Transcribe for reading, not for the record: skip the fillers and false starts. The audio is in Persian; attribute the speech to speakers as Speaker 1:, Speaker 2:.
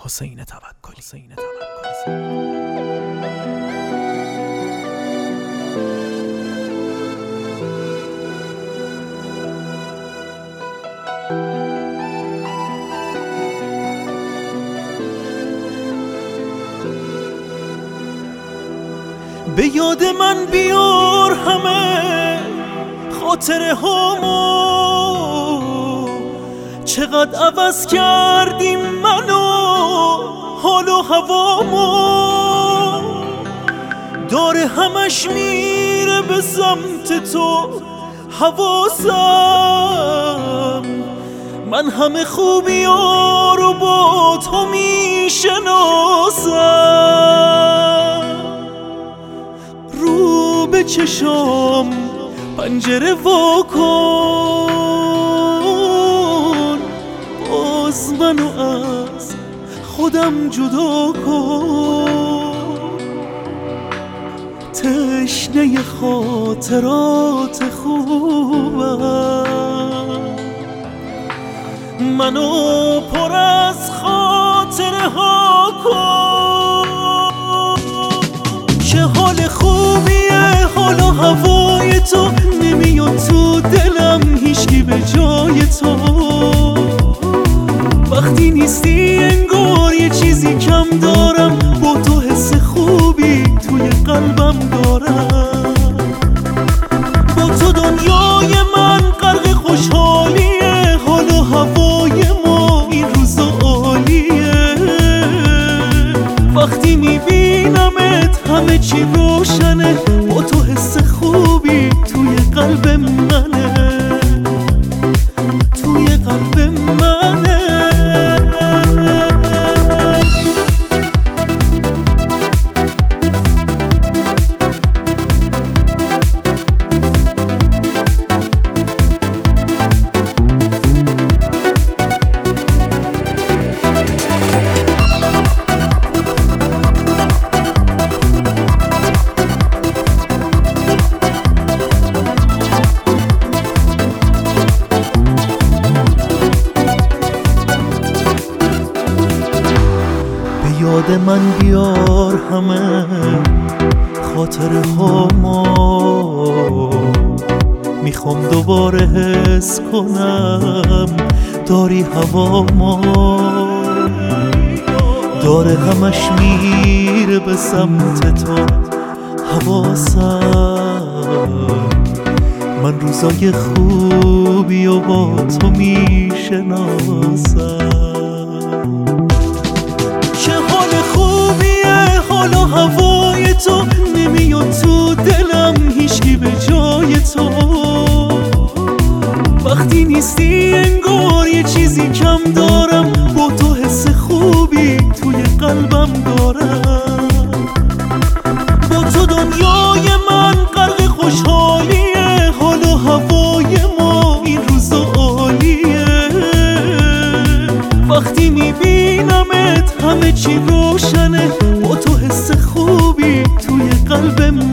Speaker 1: حسین توکلی. به یاد من بیار همه خاطره هامو، چقدر عوض کردیم منو حال و هوامو. داره همش میره به سمت تو حواسم، من همه خوبی‌ها رو با تو میشناسم. رو به چشام پنجره وا کن، باز منو از خودم جدا کن. تشنه خاطرات خوبم، منو پر از خاطره ها کن. چه حال خوبیه حال و هوای تو، نمیاد تو دلم هیچکی به جای تو. وقتی نیستی انگار یه چیزی کم دارم، با تو حس خوبی توی قلبم دارم. با تو دنیای من غرق خوشحالیه، حال و هوای ما این روزا عالیه. وقتی میبینمت همه چی روشنه، با تو حس خوبی توی قلب منه، توی قلب منه. یاد من بیار همه خاطره هامو، میخوام دوباره حس کنم داری هوامو. داره همش میره به سمت تو حواسم، من روزای خوبی و با تو میشناسم. حال و هوای تو نمیاد تو دلم هیچکی به جای تو. وقتی نیستی انگار یه چیزی کم دارم، با تو حس خوبی توی قلبم دارم. با تو دنیای من غرق خوشحالیه، حال و هوای ما این روزا عالیه. وقتی میبینمت همه چی روشنه، با تو حس خوبی توی قلب